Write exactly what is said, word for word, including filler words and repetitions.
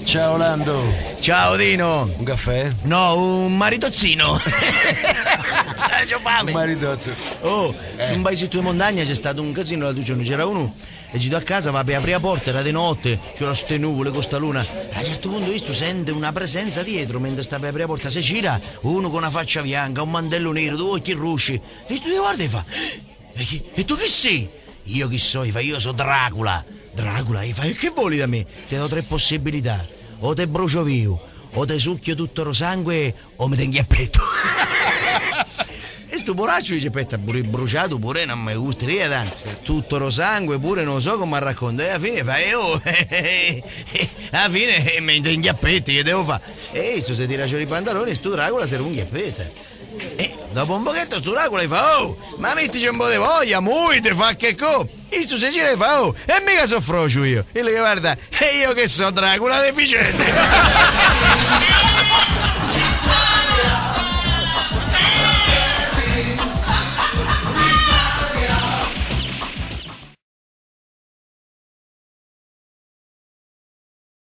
Ciao Lando. Ciao Dino. Un caffè? No, un maritozzino. C'ho fame. Un maritozzo. Oh, eh. su un paesetto di montagna c'è stato un casino l'altro giorno, c'era uno e giro a casa, va per aprire la porta, era di notte, c'era ste nuvole con sta luna. A un certo punto visto sente una presenza dietro mentre sta per aprire la porta, si gira, uno con una faccia bianca, un mantello nero, due occhi rossi. E tu ti guarda e fa: E, chi, e tu chi sei? Io chi so? Fa, io sono Dracula. Dracula, e fa: e che vuoi da me? Ti do tre possibilità: o te brucio vivo, o te succhio tutto lo sangue, o mi tengo a petto. E sto poraccio dice: aspetta, pure bruciato pure non mi gustaría tanto. Tutto lo sangue pure non so come racconto. E alla fine fa: e oh, alla fine mi tengo a petto, che devo fare? E sto si tira giù i pantaloni e sto Dracula si runghi a petto. E dopo un pochetto sto Dracula gli fa: oh, ma mettici un po' di voglia, muoviti, fa che co. E sto si gira e fa: oh, e mica soffrocio io. E lui guarda: e io che so Dracula deficiente.